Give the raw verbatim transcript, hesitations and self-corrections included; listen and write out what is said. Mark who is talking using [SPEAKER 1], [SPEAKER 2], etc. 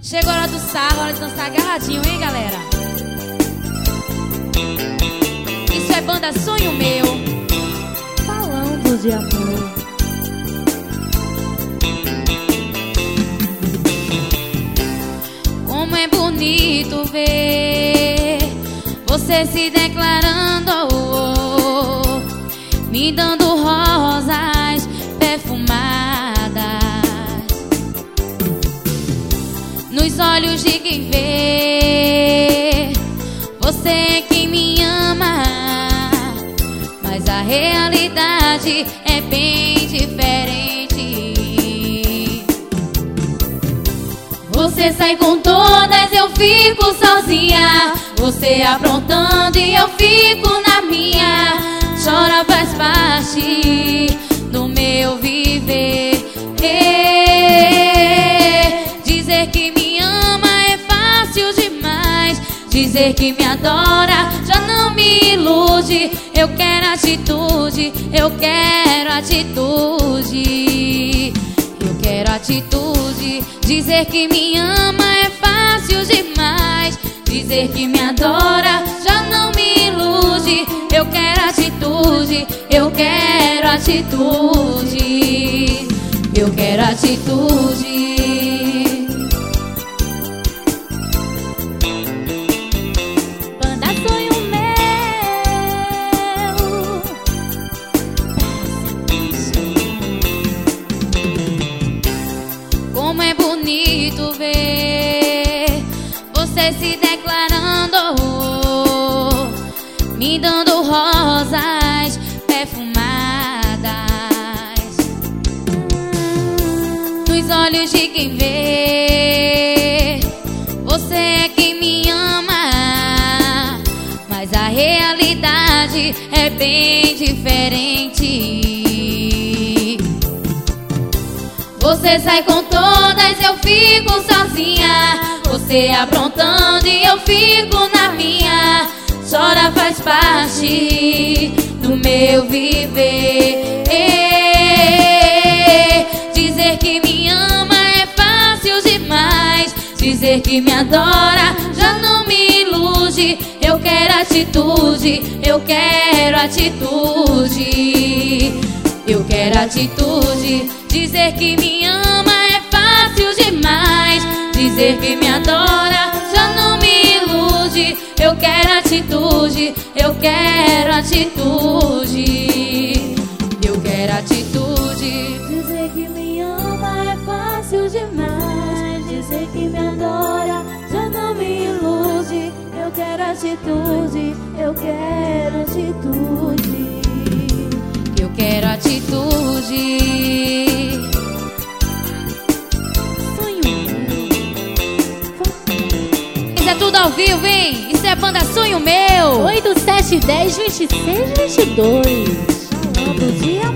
[SPEAKER 1] Chegou a hora do sarro, hora de dançar agarradinho, hein, galera? Isso é banda Sonho Meu,
[SPEAKER 2] falando de amor.
[SPEAKER 1] Como é bonito ver você se declarando, oh, oh, me dando rosas perfumadas nos olhos de quem vê. Você é quem me ama, mas a realidade é bem diferente. Você sai com todas, eu fico sozinha. Você aprontando e eu fico na minha. Chora faz parte do meu viver. Dizer que me ama é fácil demais. Dizer que me adora já não me ilude. Eu quero atitude, eu quero atitude. Eu quero atitude. Dizer que me ama é fácil demais. Dizer que me adora já não me ilude. Eu quero atitude, eu quero atitude. Eu quero atitude.
[SPEAKER 2] Banda Sonho Meu.
[SPEAKER 1] Como é bonito ver você se declarando, oh, me dando rosas perfumadas nos olhos de quem vê. Você é quem me ama, mas a realidade é bem diferente. Você sai com todas, eu fico sozinha. Você aprontando e eu fico na minha. Chora faz parte do meu viver. Dizer que me ama é fácil demais. Dizer que me adora já não me ilude. Eu quero atitude, eu quero atitude. Eu quero atitude. Dizer que me ama é fácil demais. Dizer que me adora já não me ilude. Eu quero atitude, eu quero atitude. Eu quero atitude.
[SPEAKER 2] Dizer que me ama é fácil demais. Dizer que me adora já não me ilude. Eu quero atitude, eu quero atitude.
[SPEAKER 1] Eu quero atitude. Isso é tudo ao vivo, hein? Isso é banda Sonho Meu.
[SPEAKER 2] Oito, sete, dez, vinte e seis, vinte e dois. Falando de